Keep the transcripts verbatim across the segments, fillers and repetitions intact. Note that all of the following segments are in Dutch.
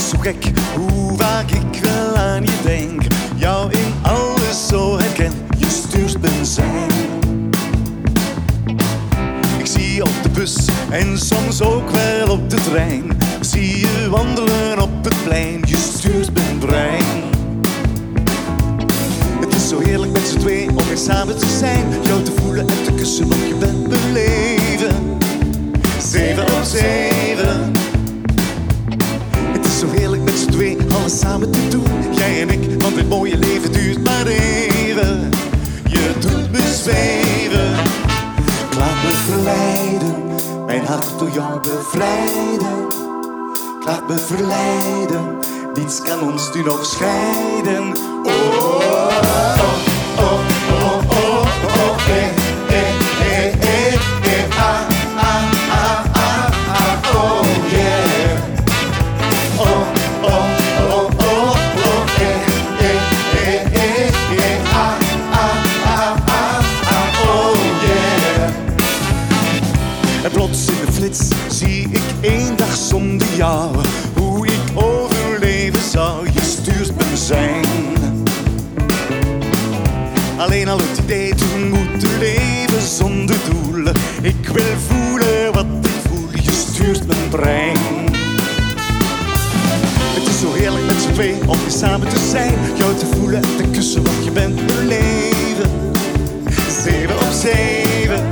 zo gek hoe vaak ik wel aan je denk. Jou in alles zo herken, je stuurt benzijn. Ik zie je op de bus en soms ook wel op de trein. Zie je wandelen op het plein, je stuurt mijn brein. Het is zo heerlijk met z'n twee om weer samen te zijn. Jou te voelen en te kussen, want je bent mijn leven. Zeven op zeven. Het is zo heerlijk met z'n twee alles samen te doen. Jij en ik, want dit mooie leven duurt maar even. Je doet me zweven. Ik laat me verleiden, mijn hart door jou bevrijden. Ik laat me verleiden, niets kan ons nu nog scheiden. Oh, oh, oh, oh, oh, oh, oh, eh, eh, eh, eh, eh, ah, ah, ah, ah, ah, oh, yeah. Oh, oh, oh, oh, oh, eh, eh, eh, eh, eh, ah, ah, ah, ah, ah, oh, yeah. En plots in de flits zie ik één dag zonder jou, hoe ik overleven zou. Je stuurt benzijn. Alleen al het idee te moeten leven zonder doel. Ik wil voelen wat ik voel, je stuurt mijn brein. Het is zo heerlijk met z'n twee om weer samen te zijn. Jou te voelen en te kussen, want je bent mijn leven. Zeven op zeven.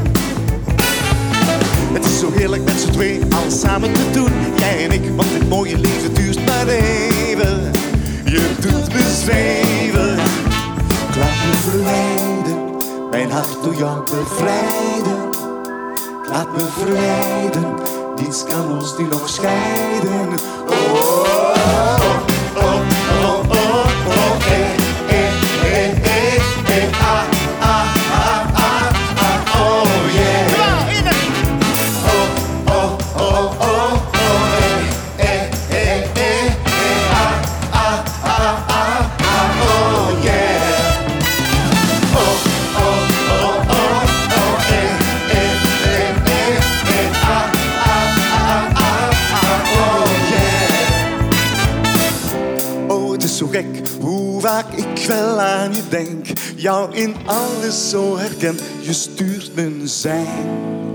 Het is zo heerlijk met z'n twee alles samen te doen. Jij en ik, want dit mooie leven duurt maar even. Je doet me zweven. Ik laat me verleiden, mijn hart door jou bevrijden. Ik laat me verleiden, niets kan ons nu nog scheiden. Oh, oh, oh, oh, oh, oh, eh, eh, eh, eh, eh, ah, ah, ah, ah, ah, oh, yeah. Oh, oh, oh, oh, oh, eh, eh, eh, eh, eh, ah, ah, ah, ah, ah, oh, yeah. Zo gek hoe vaak ik wel aan je denk. Jou in alles zo herken, je stuurt mijn zijn.